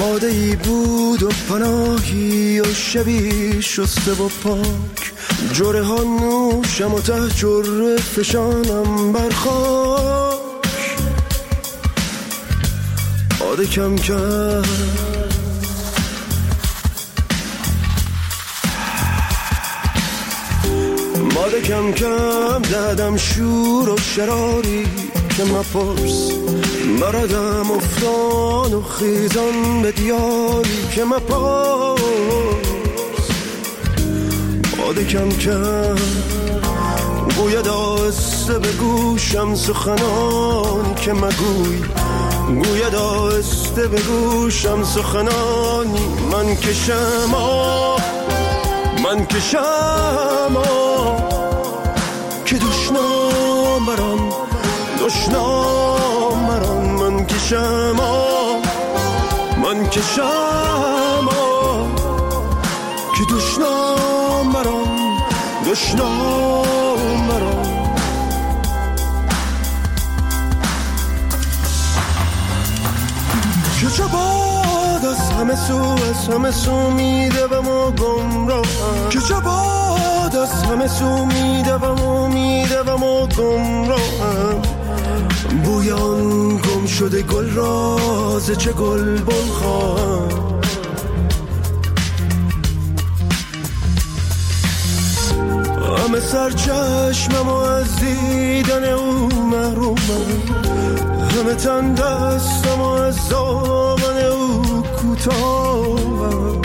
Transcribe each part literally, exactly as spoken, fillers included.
باده‌ای بود و پناهی و شبی شسته و پاک، جره ها نوشم و ته جره فشانم بر خاک. باده کم کم باده کم کم دادم شور و شراری که مپرس، بردم افتان و خیزان به دیاری که مپرس. باده کم کم گوید آهسته به گوشم سخنانی که مگوی، گوید آهسته به گوشم سخنانی. من کشم آه من کشم آه که دشنام بران دشنام بران. من کشم آه من کشم آه که دشنام بران دشنام بران. که چه باد از همه سو از همه سو میدوم و گمراهم، که چه باد از همه سو میدوم و میدوم و گمراهم. بویان گم شده گل راز چه گل بن خواهم. همه سر چشمم و از دیدن او محرومم، همه تن دستم و از دامن او کوتاهم.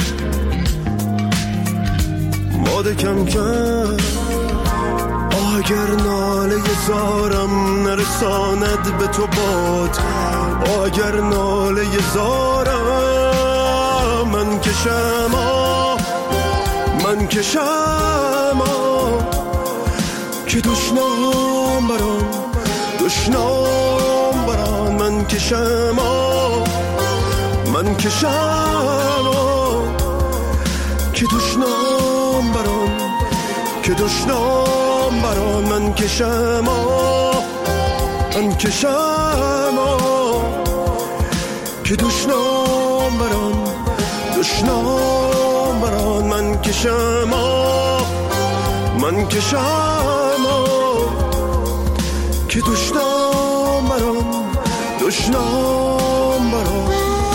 باده کم کم آه اگر ناله زارم نرساند به تو باد، آه اگر ناله زارم من کشم آه من کشم آه که دشنام بران دشنام بران. من کشم آه من کشم آه که دشنام بران که دشنام بران. من کشم آه من کشم آه که دشنام بران دشنام بران. من کشم آه من کشم آه که دشنام بران دشنام بران.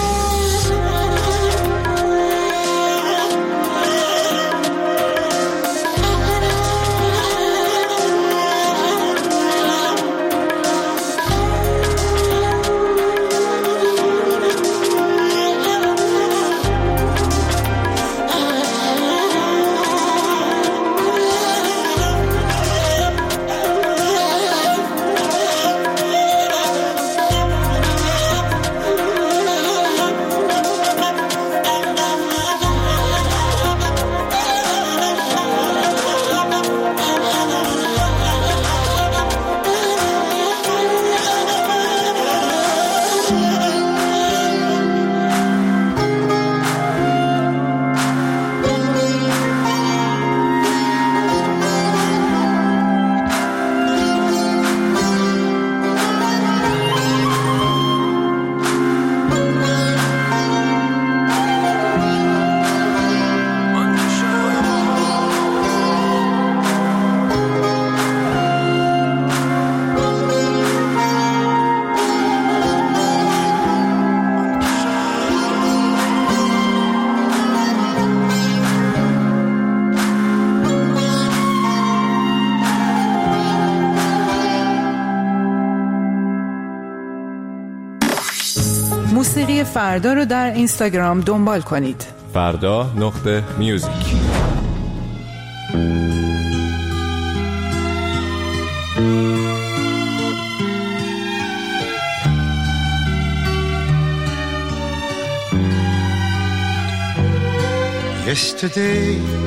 موسیقی فردا رو در اینستاگرام دنبال کنید. فردا نقطه میوزیک. Yesterday,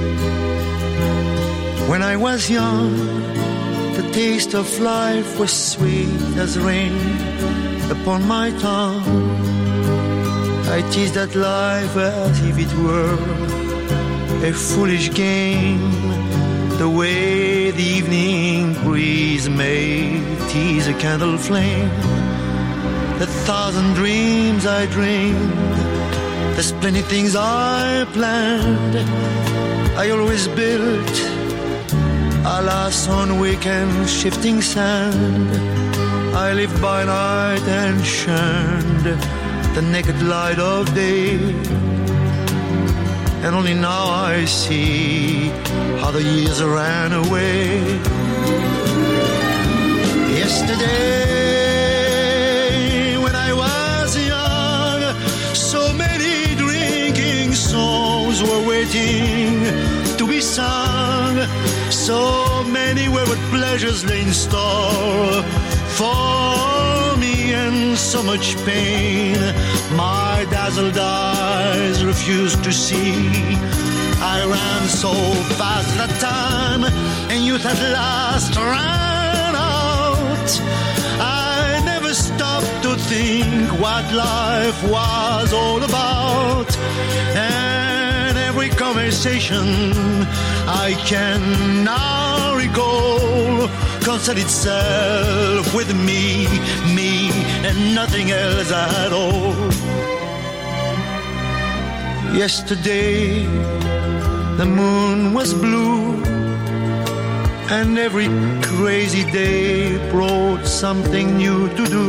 when I was young, the taste of life was sweet as rain upon my tongue. I teased at life as if it were a foolish game, the way the evening breeze may tease a candle flame. The thousand dreams I dreamed There's plenty things I planned. I always built a last on weekend shifting sand. I lived by night and shunned the naked light of day. And only now I see how the years ran away. Yesterday, when I was young, so many drinking souls were waiting to be sung. So many wayward pleasures lay in store for me, and so much pain my dazzled eyes refused to see. I ran so fast that time, and youth at last ran out. I never stopped to think what life was all about. And every conversation I can now recall concerned itself with me, me, and nothing else at all. Yesterday, the moon was blue, and every crazy day brought something new to do.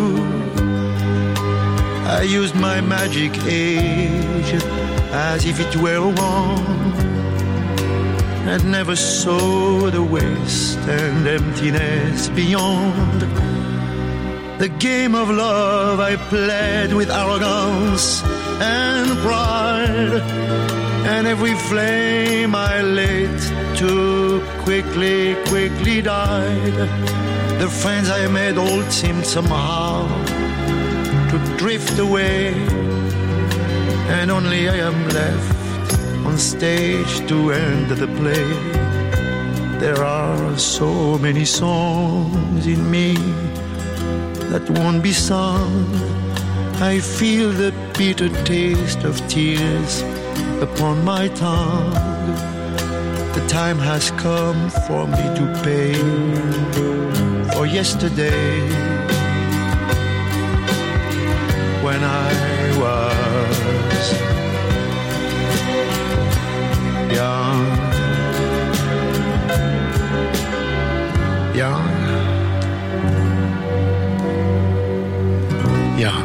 I used my magic age as if it were one, and never saw the waste and emptiness beyond. The game of love I played with arrogance and pride, and every flame I lit too quickly, quickly died. The friends I made all seemed somehow to drift away, and only I am left on stage to end the play. There are so many songs in me that won't be sung. I feel the bitter taste of tears upon my tongue. The time has come for me to pay for yesterday, when I was young, young, young.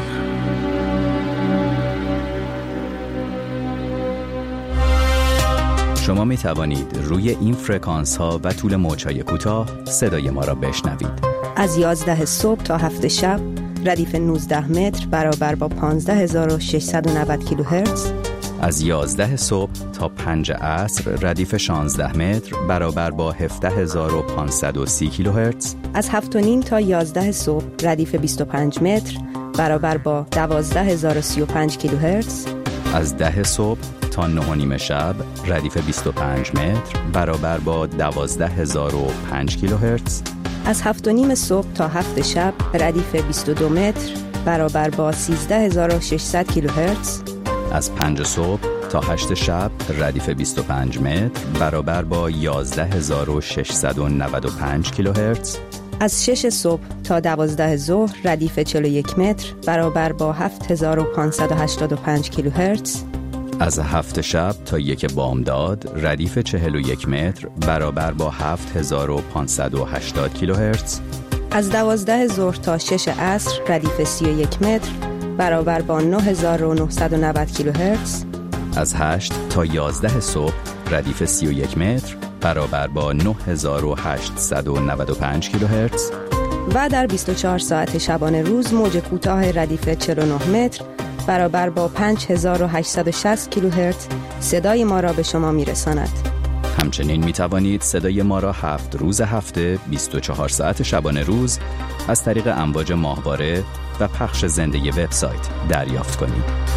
شما می توانید روی این فرکانس ها و طول موج‌های کوتاه صدای ما را بشنوید. از یازده صبح تا هفت شب ردیف نوزده متر برابر با پانزده هزار و ششصد و نود کیلوهرتز. از یازده صبح تا پنج عصر ردیف شانزده متر برابر با هفده هزار و پانصد و سی کیلوهرتز. از هفت و نیم تا یازده صبح ردیف بیست و پنج متر برابر با دوازده هزار و سی و پنج کیلوهرتز. از ده صبح تا نه و نیم شب ردیف بیست و پنج متر برابر با دوازده هزار و پنج کیلوهرتز. از هفت و نیم صبح تا هفت شب ردیف بیست و دو متر برابر با سیزده هزار و ششصد کیلوهرتز. از پنج صبح تا هشت شب ردیف بیست و پنج متر برابر با یازده هزار و ششصد و نود و پنج کیلوهرتز. از شش صبح تا دوازده ظهر ردیف چهل و یک متر برابر با هفت هزار و پانصد و هشتاد و پنج کیلوهرتز. از هفت شب تا یک بامداد ردیف چهل و یک متر برابر با هفت هزار و پانصد و هشتاد کیلوهرتز. از دوازده ظهر تا شش عصر ردیف سی و یک متر برابر با نه هزار و نهصد و نود کیلوهرتز. از هشت تا یازده صبح ردیف سی و یک متر برابر با نه هزار و هشتصد و نود و پنج کیلوهرتز. و در بیست و چهار ساعت شبانه روز موج کوتاه ردیف چهل و نه متر برابر با پنج هزار و هشتصد و شصت کیلوهرتز صدای ما را به شما میرساند. همچنین می توانید صدای ما را هفت روز هفته بیست و چهار ساعت شبانه روز از طریق امواج ماهواره و پخش زنده وبسایت دریافت کنید.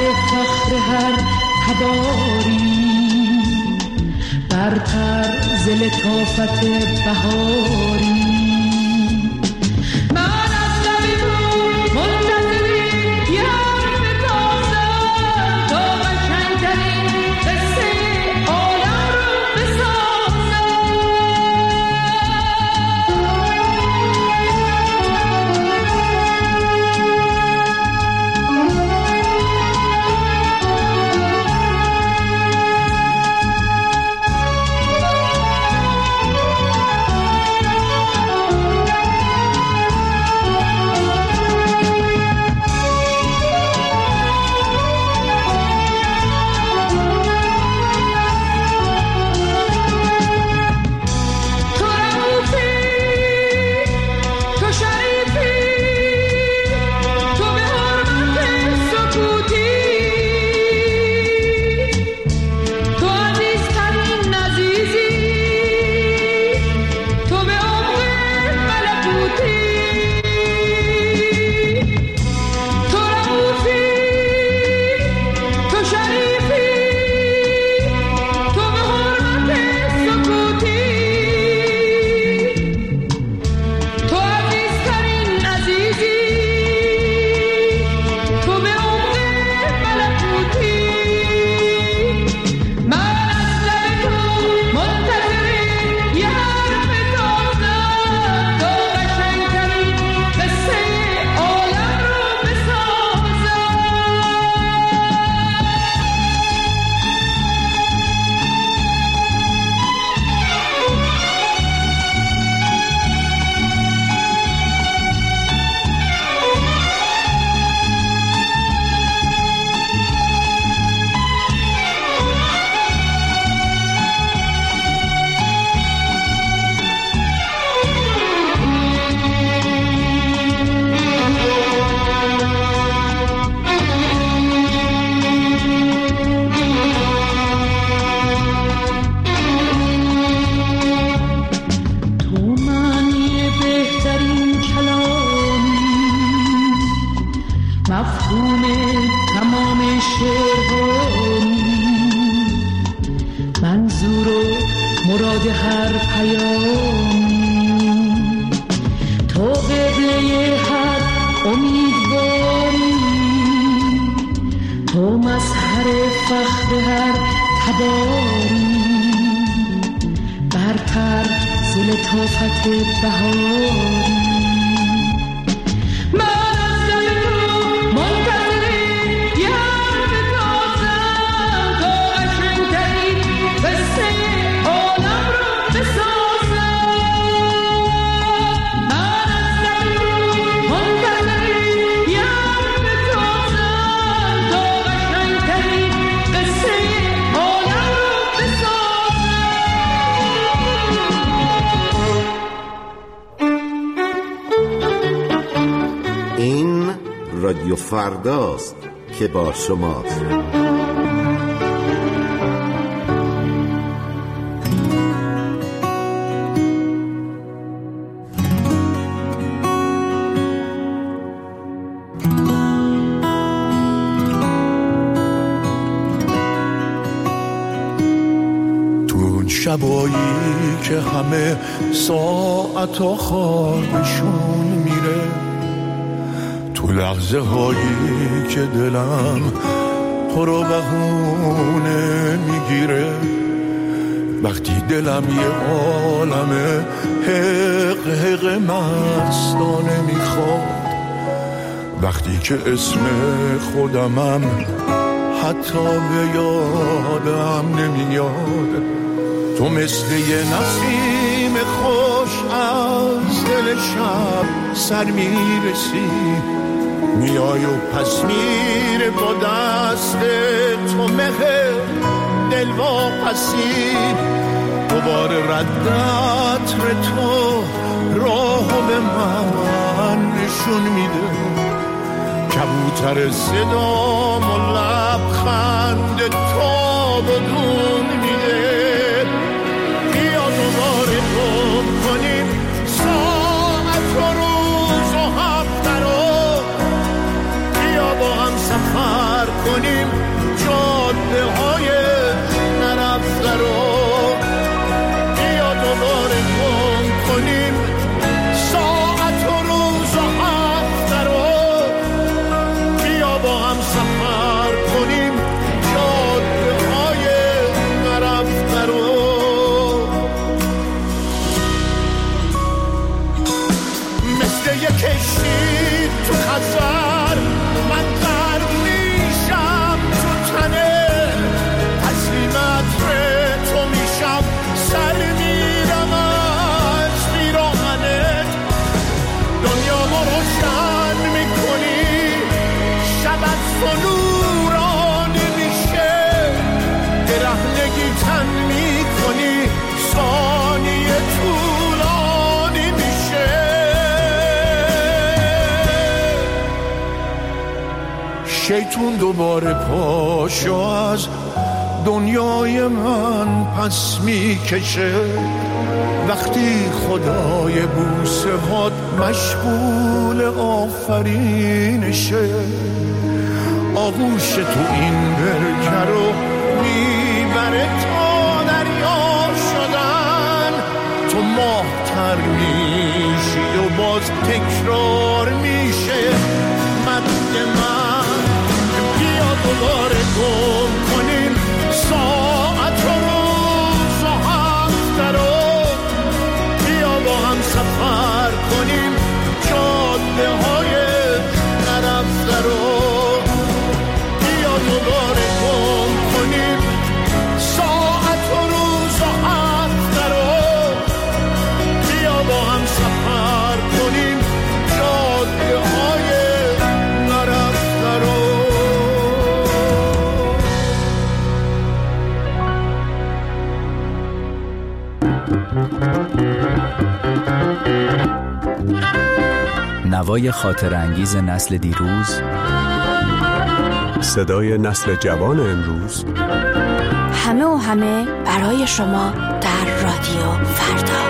فخر هر تباری، برتر ز لطافت بهاری. رادیو فرداست که با شماست. تو شبایی که همه ساعت خوابشون میره، تو لحظه هایی که دلم پر و بهونه میگیره، وقتی دلم یه عالمه حق حق مستانه میخواد، وقتی که اسم خودمم حتی به یادم نمیاد، تو مثل یه نسیم خوش از دل شب سر میرسی، میای و پس میره با دست تو مهر دل واپسی، دوباره رد عطر تو راهو به من نشون میده، کبوتر صدام و لبخند تو بدون میده، بیا دوباره گم کنیم ساعت و روز و هفته رو، بیا با هم سفر کنیم شیطون دوباره پاشو از دنیای من پس میکشه. وقتی خدای بوسه هات مشغول آفرینشه، آغوش تو این برکه رو میبره تا دریا شدن. تو ماه‌تر میشی و باز تکرار میشه مد من. بیا دوباره گم کنیم ساعت و روز و هفته رو، بیا با هم سفر کنیم جاده های نرفته رو. بیا دوباره گم کنیم ساعت و روز و هفته رو، بیا با هم سفر کنیم جاده های نرفته رو. نوای خاطر انگیز نسل دیروز، صدای نسل جوان امروز، همه و همه برای شما در رادیو فردا.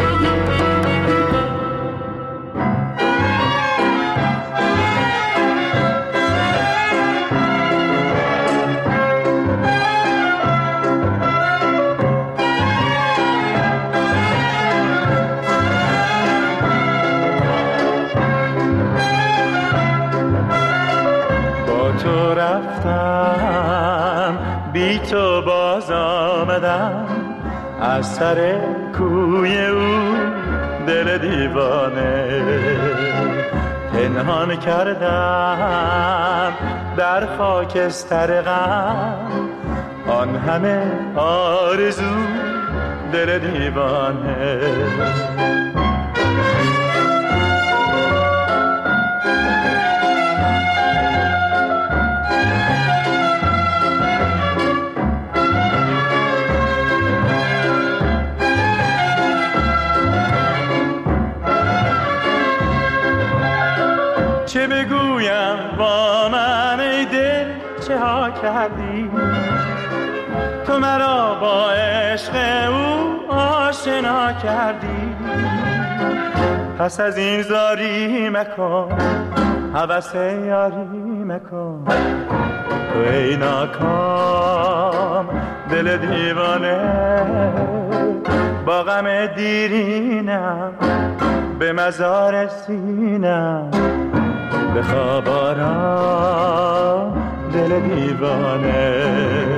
بی تو باز آمدم از سر کوی او دل دیوانه، پنهان کردم در خاکستر غم آن همه آرزو دل دیوانه. چه بگویم با من ای دل چه ها کردی، تو مرا با عشق او آشنا کردی. پس از این زاری مکن هوس یاری مکن، تو ای ناکام دل دیوانه. با غم دیرینم به مزار سینم، بخواب آرام دل دیوانه.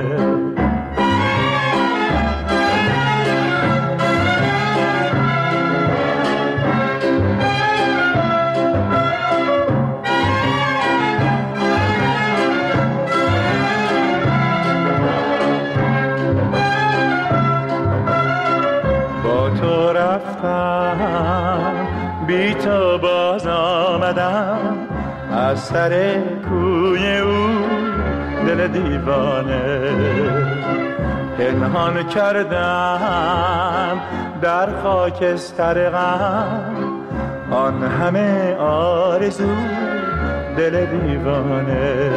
با تو رفتم بی تو باز آمدم از سر کوی او دل دیوانه، پنهان کردم در خاکستر غم آن همه آرزو دل دیوانه.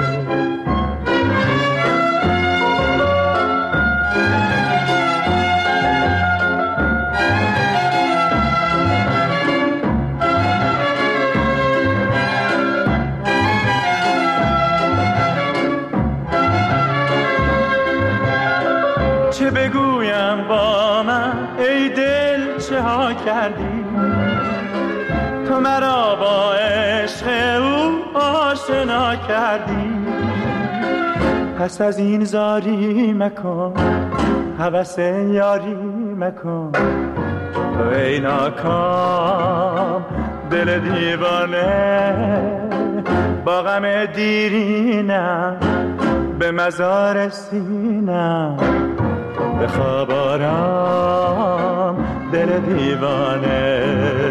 چه بگویم با من ای دل چه ها کردی، تو مرا با عشق او آشنا کردی. پس از این زاری مکن هوس یاری مکن، تو ای ناکام دل دیوانه. با غم دیرینم به مزار سینم، بخواب آرام دل دیوانه.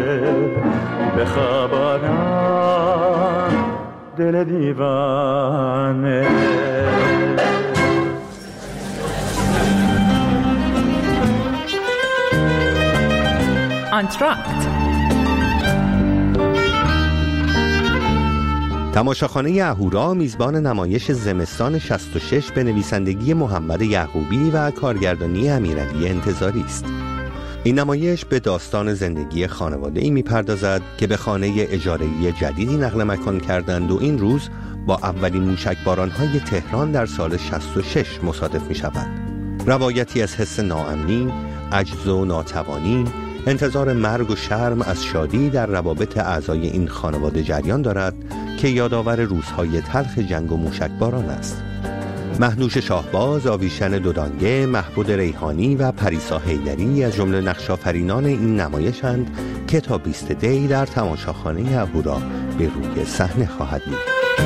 بخواب آرام دل دیوانه. انتراکت تماشاخانه اهورا میزبان نمایش زمستان شصت و شش به نویسندگی محمد یعقوبی و کارگردانی امیرعلی انتظاری است. این نمایش به داستان زندگی خانواده‌ای می‌پردازد که به خانه اجاره‌ای جدیدی نقل مکان کردند و این روز با اولین موشکباران‌های تهران در سال شصت و شش مصادف می‌شود. روایتی از حس ناامنی، عجز و ناتوانی، انتظار مرگ و شرم از شادی در روابط اعضای این خانواده جریان دارد که یادآور روزهای تلخ جنگ و موشکباران است. مهنوش شاهباز، آویشن دودانگه، محبود ریحانی و پریسا حیدری از جمله نقش‌آفرینان این نمایشند که تا بیست دی در تماشاخانه اهورا به روی صحنه خواهد بود.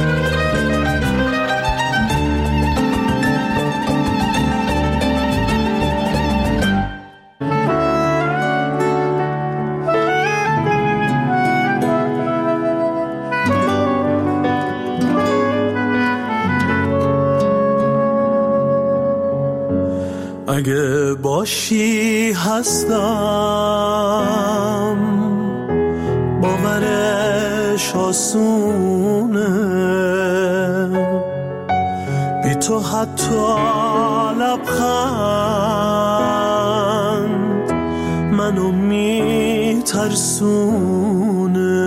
اگه باشی هستم، باورش آسونه، بی تو حتی لبخند منو میترسونه.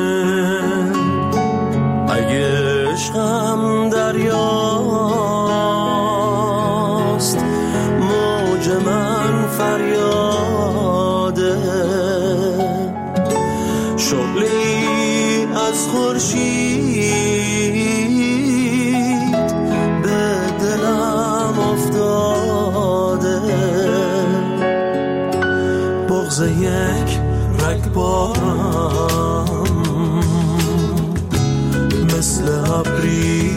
اگه عشقم دریاست، موج من فریاده، شعله‌ای از خورشید به دلم افتاده. بغض یک رگبارم مثل ابری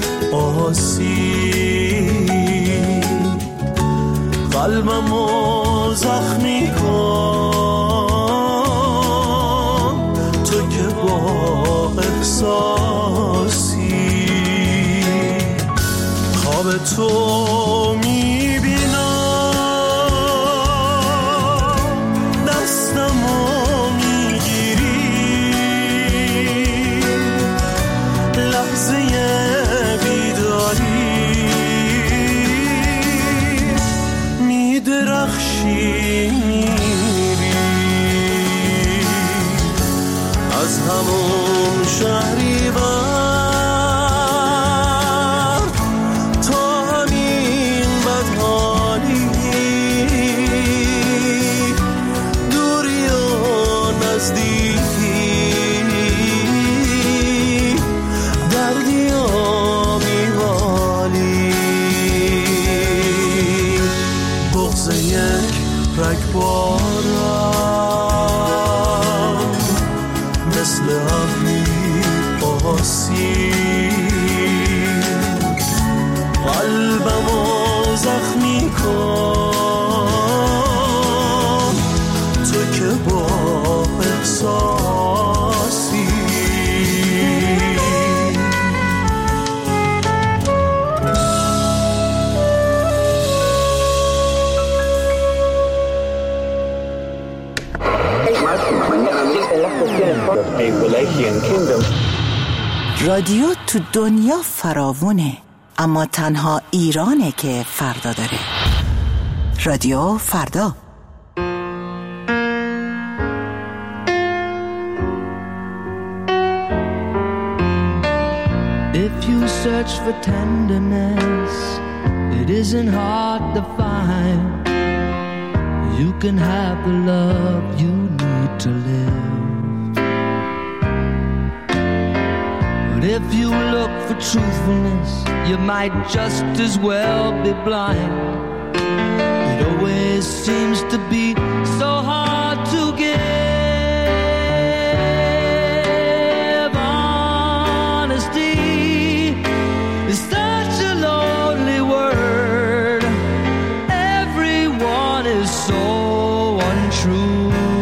آسید، قلبمو زخمی کن تو که با احساسی. خواب تو میبینم، دستمو میگیری، لحظه بیداری میدرخشی، میری از همون شهری بر تا همین بدحالی، دوری و نزدیکی، دردی و بیمالی. بغض یک رگبارم مثل ابری آسید، قلبمو زخمی کن تو که با احساسی. رادیو تو دنیا فراوونه، اما تنها ایرانه که فردا داره. رادیو فردا. If you search for tenderness, it isn't hard to find. You can have the love you need to live. But if you look for truthfulness, you might just as well be blind. It always seems to be so hard to give. Honesty is such a lonely word. Everyone is so untrue.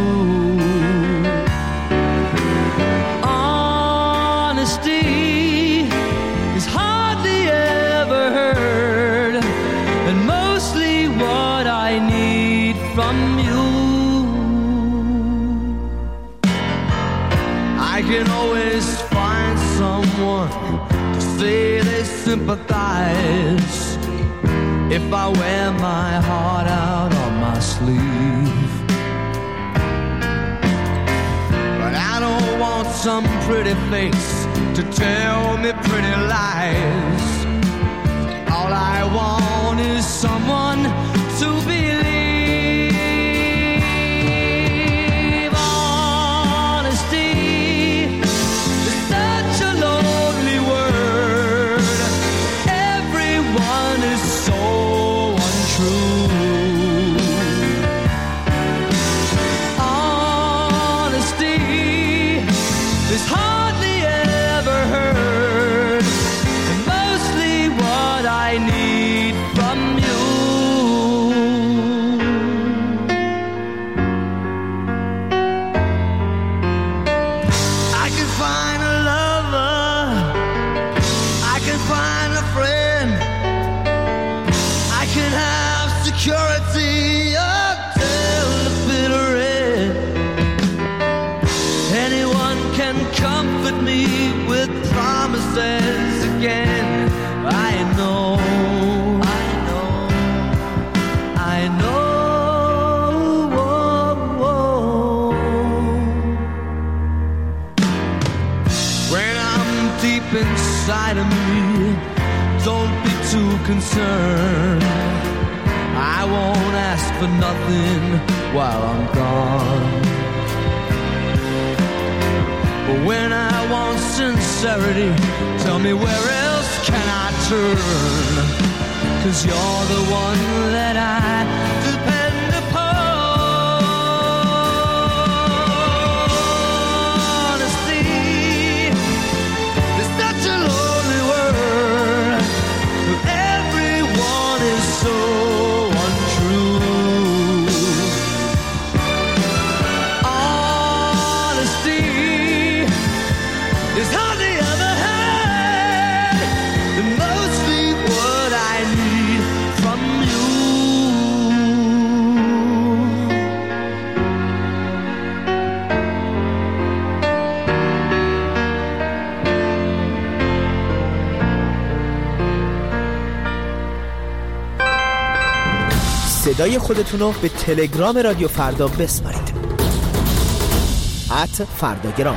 Honesty is hardly ever heard, and mostly what I need from you if I wear my heart out on my sleeve. But I don't want some pretty face to tell me pretty lies. All I want is someone to believe. Honesty is such a lonely word. Everyone is so untrue. Honesty is hardly ever heard, and mostly what I need from you. I can find a lover, I can find a friend, I can have security until the bitter end. Anyone can comfort me with promises again. I know, I know, I know. Whoa, whoa. When I'm deep inside of me, don't be too concerned. I won't ask for nothing while I'm gone. But when I want sincerity, tell me where else can I turn? 'Cause you're the one that I depend upon. Honesty is such a lonely word. Everyone is so untrue. Honesty is hardly ever had, and mostly what I need from you. صدای خودتون رو به تلگرام رادیو فردا بسپارید. ات فرداگرام.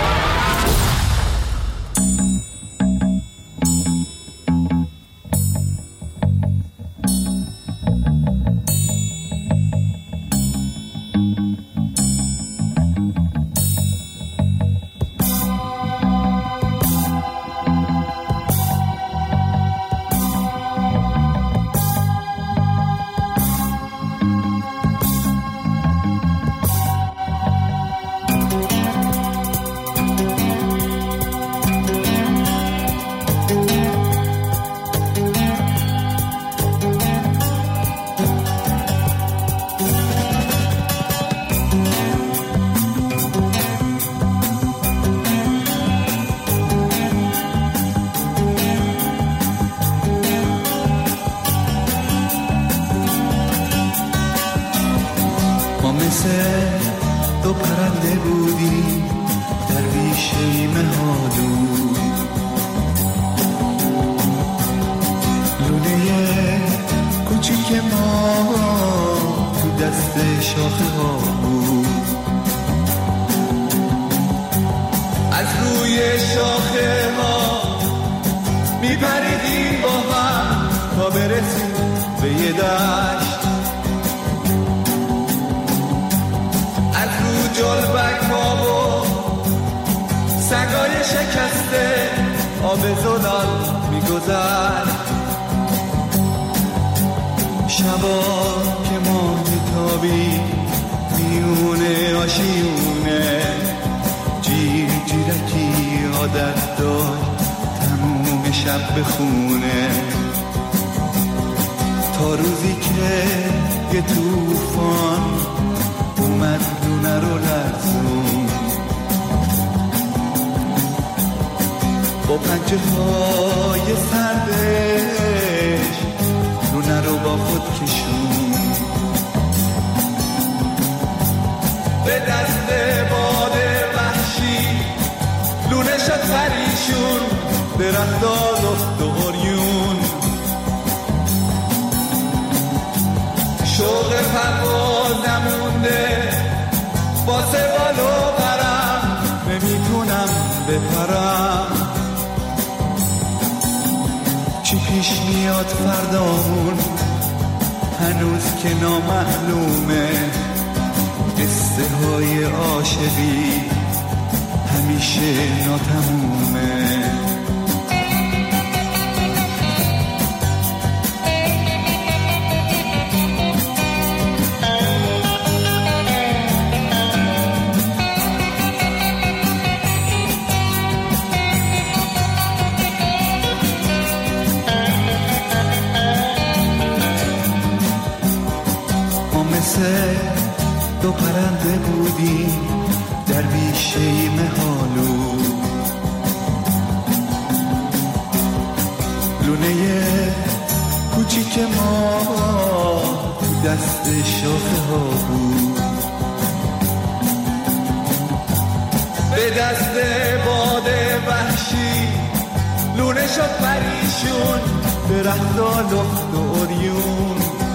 دو پرنده بودی در بیشه مهادو، لونه کوچیک ما تو دست شاخه ها بود. از روی شاخه ها میپریدیم با هم تا برسیم به یه دشت. جلبک ها و سگای شکسته آب زلال میگذشت. شبا که ما میتابی میونه آشیونه، جیر جیرکی عادت داشت تموم شب بخونه، تا روزی که یه توفان اومد لونه رو لرزون. با پنجه های سردش لونه رو با خود کشون. به دست باد وحشی لونه شد پریشون، درخت آلفت و عریون. نمونده واسه بالو برم نمیتونم بپرم چی پیش میاد فردامون هنوز که نامعلومه قصه های عاشقی همیشه ناتمومه دو پرنده بودیم در بیشه مهالو لونه کوچیک ما دست شاخه ها بود به دست باد وحشی لونه شد پریشون درختا لخت و اوریون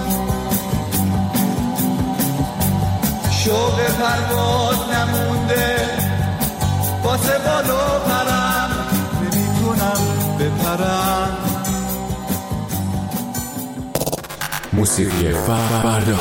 شوق پرواز نمونده واسه بالو پرم نمیتونم بپرم موسیقی فردا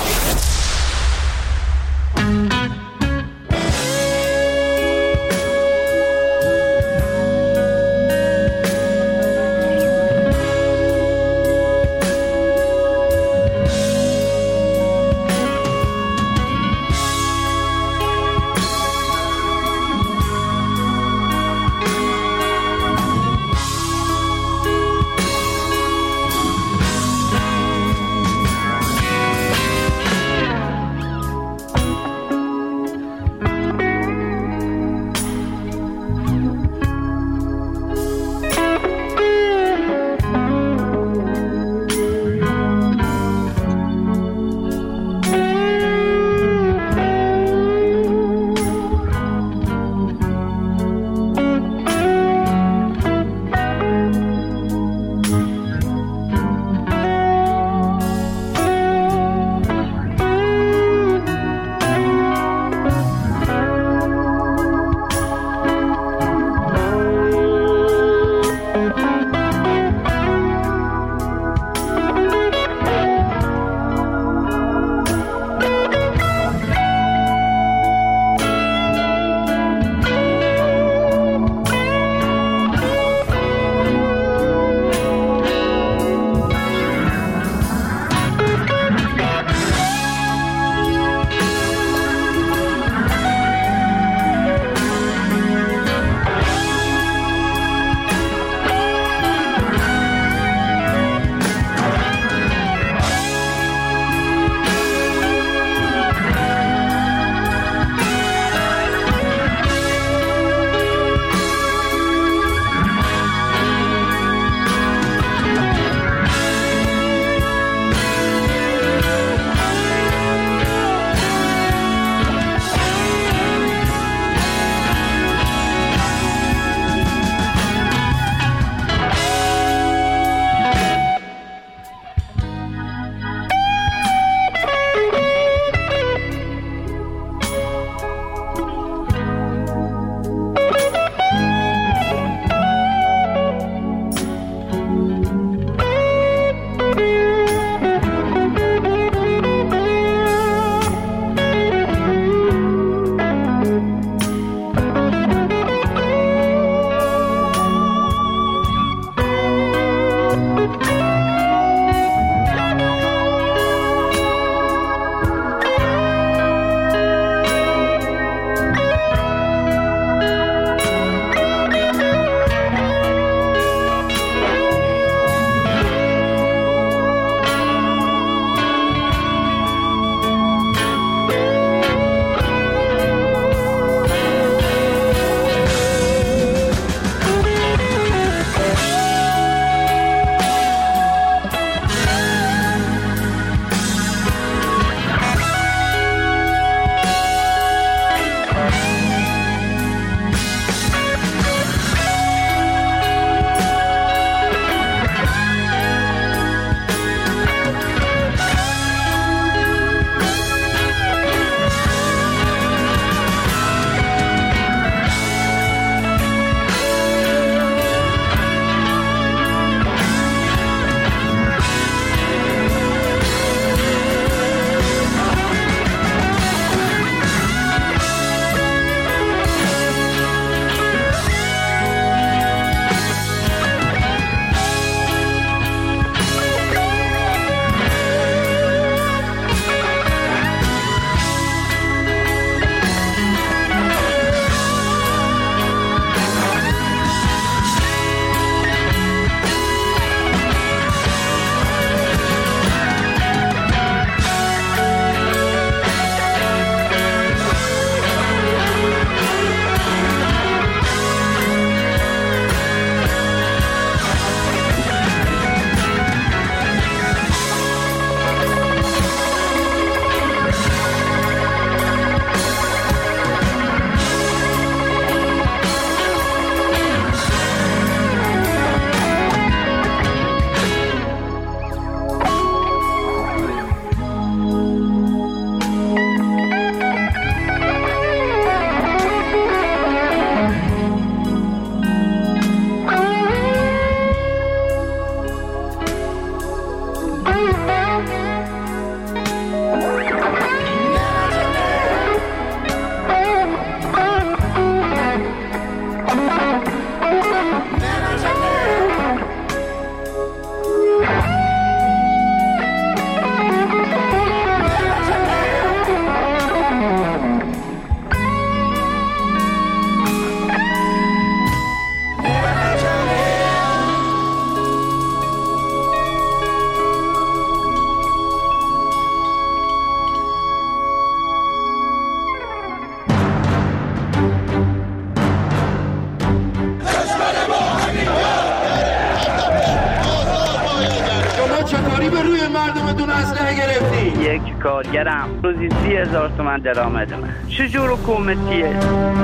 کارگرم روزی سی هزار تومن درآمد من. چجور حکومتیه؟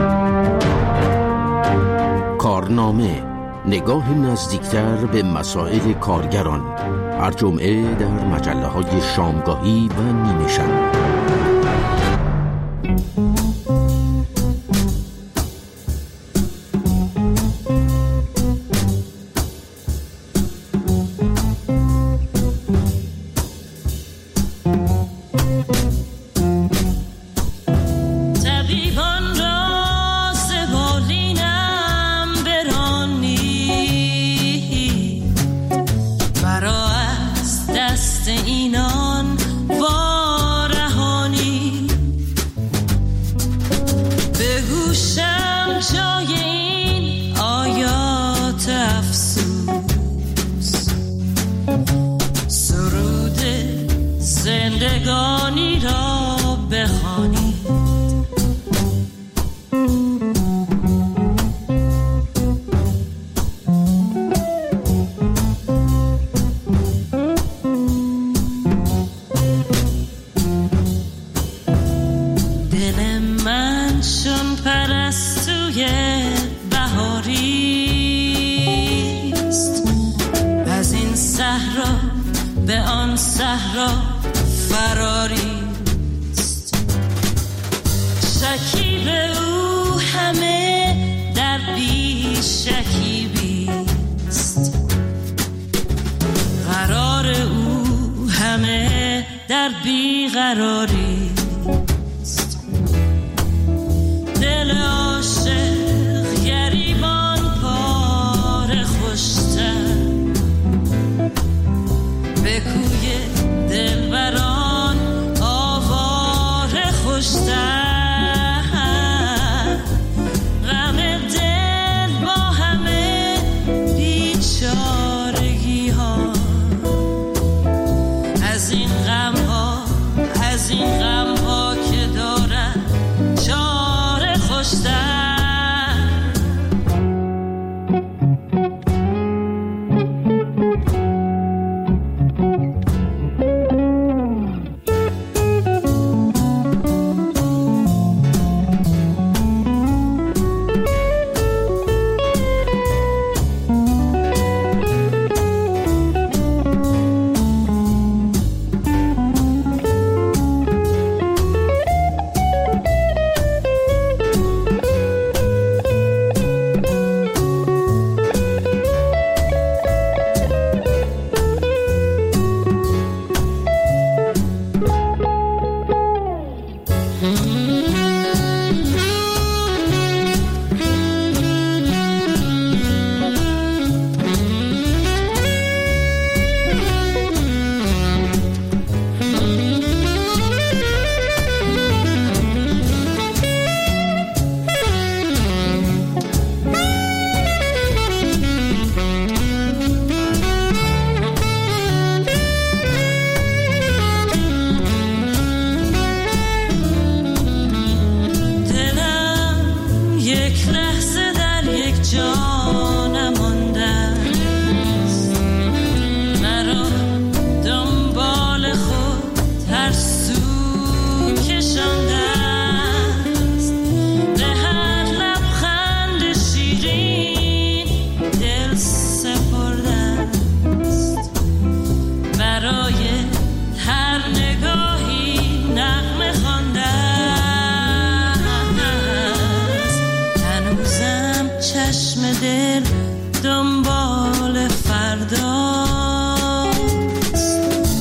کارنامه، نگاه نزدیکتر به مسائل کارگران، هر جمعه در مجله های شامگاهی و نیمه شب. زندگانی را بخوانی. دل من چون پرستوی بهاریست، از این صحرا به آن صحرا فراریست. شکیب او همه در بی شکیبیست، قرار او همه در بی قراریست. دل عاشق گریبان پاره خوشتر، به کوی دلبران آواره خوشتر. غم دل با همه بیچارگی ها، از این غم ها از این غم ها که دارن چاره خوشتر. دنبال فرداست،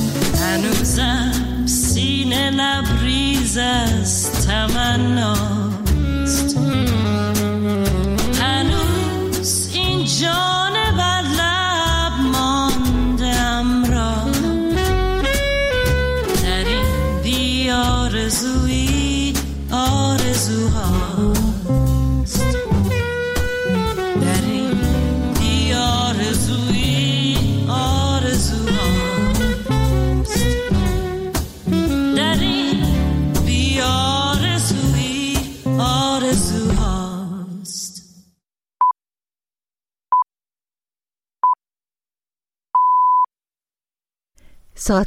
ساعت